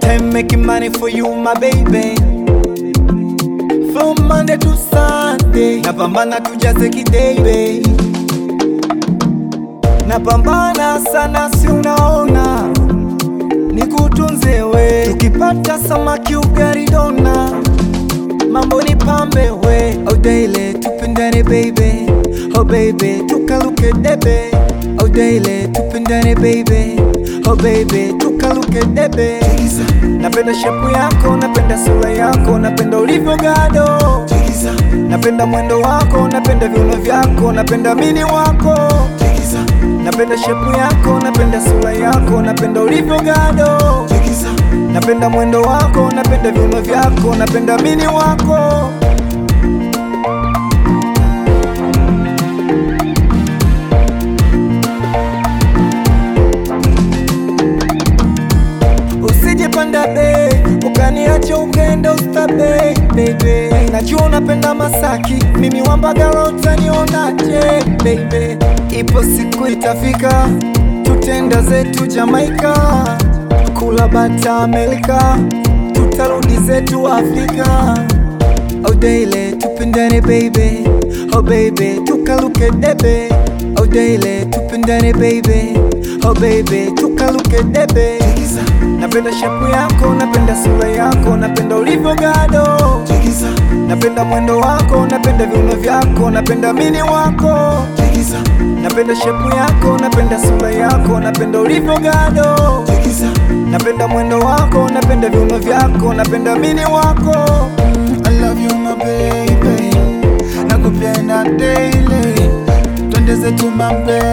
time making money for you my baby. From Monday to Sunday napambana tujaze kidebe. Napambana sana si unaona, nikutunze we. Tukipata samaki ugali dona, mambo ni pambe we. Oh daily tupendane baby, oh baby tukaluke debe. Oh daily tupendane baby, oh baby tukaluke debe. Napenda shepu yako, napenda sura yako, napenda ulivyo gado. Napenda mwendo wako, napenda viuno vyako, napenda mini wako. Napenda shepu yako, napenda sura yako, napenda ulivyo gado. Napenda mwendo wako, napenda viuno vyako, napenda mini wako. Usijipanda be, ukaniacha ukaenda ustabe baby. Najua unapenda Masaki, mimi Wambagala utanionaje baby. Ipo siku itafika, tutenda zetu Jamaica, kula bata Amerika, tutarudi zetu Afrika. Oh daily tupendane baby, oh baby tukaluke debe. Oh daily tupendane baby, oh baby tukaluke debe. Napenda shepu yako, napenda sura yako, napenda ulivyo gado. Napenda mwendo wako, napenda viuno vyako, napenda mini wako. Napenda shepu yako, napenda sura yako, napenda ulivyo gado. Napenda mwendo wako, napenda viuno vyako, napenda mini wako. I love you my baby, nakupenda daily, twende zetu my baby.